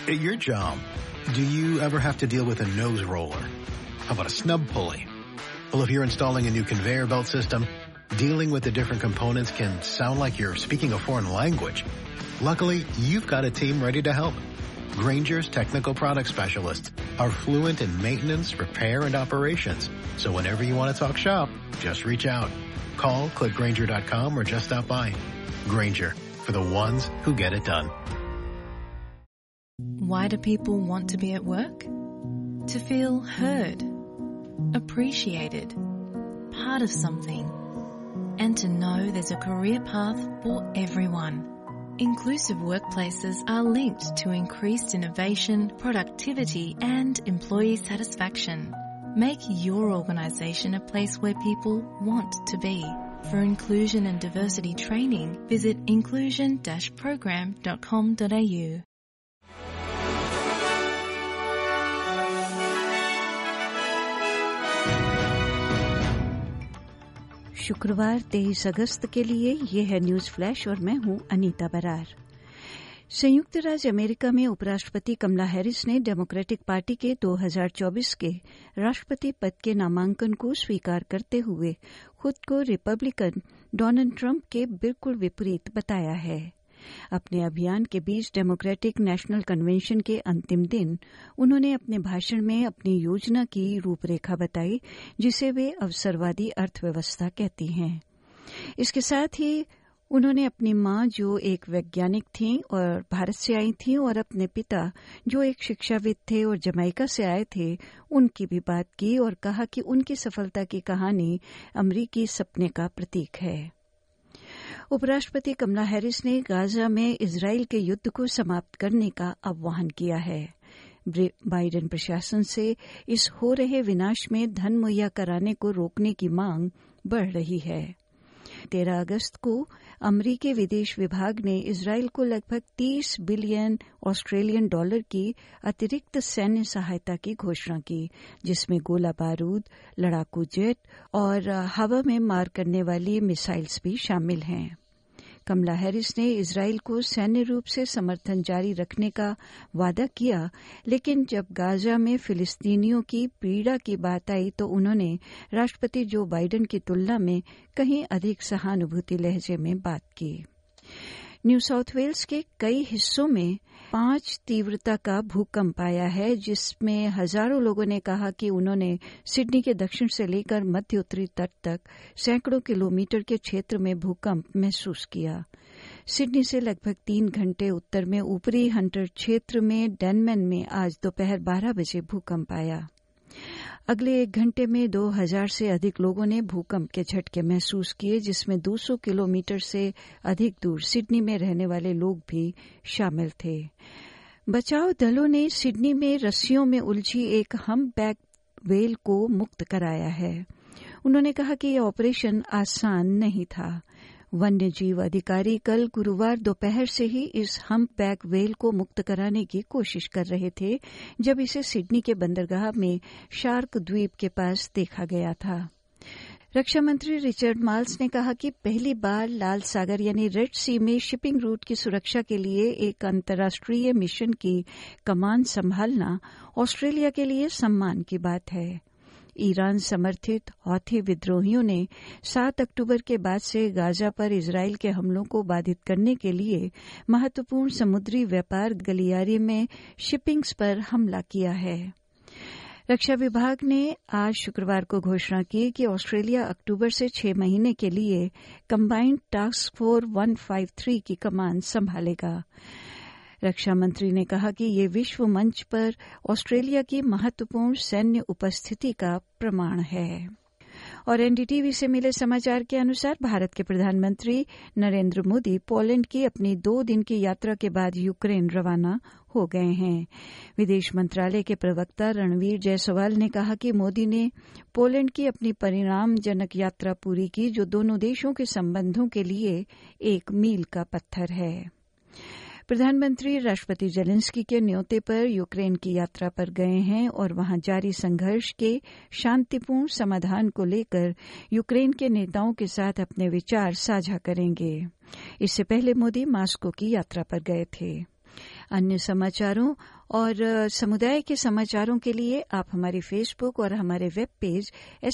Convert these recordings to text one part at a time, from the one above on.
At your job, do you ever have to deal with a nose roller? How about a snub pulley? Well, if you're installing a new conveyor belt system, dealing with the different components can sound like you're speaking a foreign language. Luckily, you've got a team ready to help. Grainger's technical product specialists are fluent in maintenance, repair, and operations. So whenever you want to talk shop, just reach out. Call, click Grainger.com, or just stop by. Grainger, for the ones who get it done. Why do people want to be at work? To feel heard, appreciated, part of something, and to know there's a career path for everyone. Inclusive workplaces are linked to increased innovation, productivity, and employee satisfaction. Make your organisation a place where people want to be. For inclusion and diversity training, visit inclusion-program.com.au. शुक्रवार 23 अगस्त के लिए ये है news flash और मैं हूं अनीता बरार। संयुक्त राज्य अमेरिका में उपराष्ट्रपति कमला हैरिस ने डेमोक्रेटिक पार्टी के 2024 के राष्ट्रपति पद के नामांकन को स्वीकार करते हुए खुद को रिपब्लिकन डोनाल्ड ट्रंप के बिल्कुल विपरीत बताया है। अपने अभियान के बीच डेमोक्रेटिक नेशनल कन्वेंशन के अंतिम दिन उन्होंने अपने भाषण में अपनी योजना की रूपरेखा बताई, जिसे वे अवसरवादी अर्थव्यवस्था कहती हैं। इसके साथ ही उन्होंने अपनी मां, जो एक वैज्ञानिक थीं और भारत से आई थीं, और अपने पिता, जो एक शिक्षाविद थे और जमैका से आए थे, उनकी भी बात की और कहा कि उनकी सफलता की कहानी अमरीकी सपने का प्रतीक है। उपराष्ट्रपति कमला हैरिस ने गाजा में इजराइल के युद्ध को समाप्त करने का आह्वान किया है। बाइडेन प्रशासन से इस हो रहे विनाश में धन मुहैया कराने को रोकने की मांग बढ़ रही है। 13 अगस्त को अमरीकी विदेश विभाग ने इजराइल को लगभग 30 बिलियन ऑस्ट्रेलियन डॉलर की अतिरिक्त सैन्य सहायता की घोषणा की, जिसमें गोला बारूद, लड़ाकू जेट और हवा में मार करने वाली मिसाइल्स भी शामिल हैं। कमला हैरिस ने इजराइल को सैन्य रूप से समर्थन जारी रखने का वादा किया, लेकिन जब गाजा में फिलिस्तीनियों की पीड़ा की बात आई तो उन्होंने राष्ट्रपति जो बाइडेन की तुलना में कहीं अधिक सहानुभूति लहजे में बात की। न्यू साउथ वेल्स के कई हिस्सों में 5 तीव्रता का भूकंप आया है, जिसमें हजारों लोगों ने कहा कि उन्होंने सिडनी के दक्षिण से लेकर मध्य उत्तरी तट तक सैकड़ों किलोमीटर के क्षेत्र में भूकंप महसूस किया। सिडनी से लगभग 3 घंटे उत्तर में ऊपरी हंटर क्षेत्र में डेनमैन में आज दोपहर 12 बजे भूकंप आया। अगले 1 घंटे में 2000 से अधिक लोगों ने भूकंप के झटके महसूस किए, जिसमें 200 किलोमीटर से अधिक दूर सिडनी में रहने वाले लोग भी शामिल थे। बचाव दलों ने सिडनी में रस्सियों में उलझी एक हम्पबैक व्हेल को मुक्त कराया है। उन्होंने कहा कि यह ऑपरेशन आसान नहीं था। वन्य जीव अधिकारी कल गुरुवार दोपहर से ही इस हम्पबैक व्हेल को मुक्त कराने की कोशिश कर रहे थे, जब इसे सिडनी के बंदरगाह में शार्क द्वीप के पास देखा गया था। रक्षा मंत्री रिचर्ड माल्स ने कहा कि पहली बार लाल सागर यानी रेड सी में शिपिंग रूट की सुरक्षा के लिए एक अंतर्राष्ट्रीय मिशन की कमान संभालना ऑस्ट्रेलिया के लिए सम्मान की बात है। ईरान समर्थित हौथी विद्रोहियों ने 7 अक्टूबर के बाद से गाजा पर इजराइल के हमलों को बाधित करने के लिए महत्वपूर्ण समुद्री व्यापार गलियारे में शिपिंग्स पर हमला किया है। रक्षा विभाग ने आज शुक्रवार को घोषणा की कि ऑस्ट्रेलिया अक्टूबर से 6 महीने के लिए कंबाइंड टास्क फोर्स 153 की कमान संभालेगा। रक्षा मंत्री ने कहा कि ये विश्व मंच पर ऑस्ट्रेलिया की महत्वपूर्ण सैन्य उपस्थिति का प्रमाण है। और एनडीटीवी से मिले समाचार के अनुसार भारत के प्रधानमंत्री नरेंद्र मोदी पोलैंड की अपनी 2 दिन की यात्रा के बाद यूक्रेन रवाना हो गए हैं। विदेश मंत्रालय के प्रवक्ता रणवीर जायसवाल ने कहा कि मोदी ने पोलैंड की अपनी परिणामजनक यात्रा पूरी की, जो दोनों देशों के संबंधों के लिए एक मील का पत्थर है। प्रधानमंत्री राष्ट्रपति जेलेंस्की के न्योते पर यूक्रेन की यात्रा पर गए हैं और वहां जारी संघर्ष के शांतिपूर्ण समाधान को लेकर यूक्रेन के नेताओं के साथ अपने विचार साझा करेंगे। इससे पहले मोदी मास्को की यात्रा पर गए थे। अन्य समाचारों और समुदाय के समाचारों के लिए आप हमारे फेसबुक और हमारे वेब पेज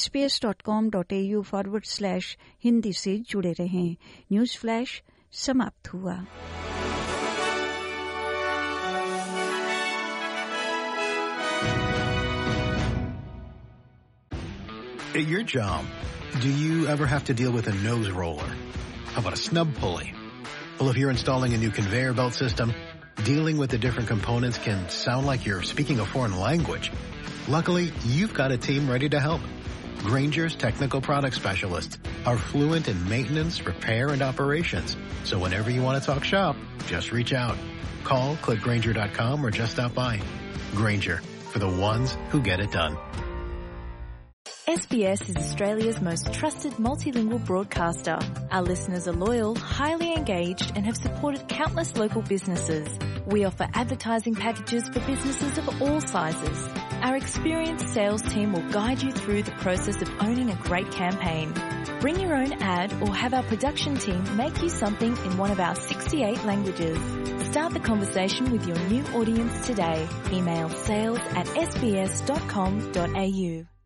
sbs.com.au/hindi से जुड़े रहें। न्यूज फ्लैश समाप्त हुआ। At your job, do you ever have to deal with a nose roller? How about a snub pulley? Well, if you're installing a new conveyor belt system, dealing with the different components can sound like you're speaking a foreign language. Luckily, you've got a team ready to help. Grainger's technical product specialists are fluent in maintenance, repair, and operations. So whenever you want to talk shop, just reach out. Call, click Grainger.com, or just stop by. Grainger, for the ones who get it done. SBS is Australia's most trusted multilingual broadcaster. Our listeners are loyal, highly engaged, and have supported countless local businesses. We offer advertising packages for businesses of all sizes. Our experienced sales team will guide you through the process of owning a great campaign. Bring your own ad or have our production team make you something in one of our 68 languages. Start the conversation with your new audience today. Email sales@sbs.com.au.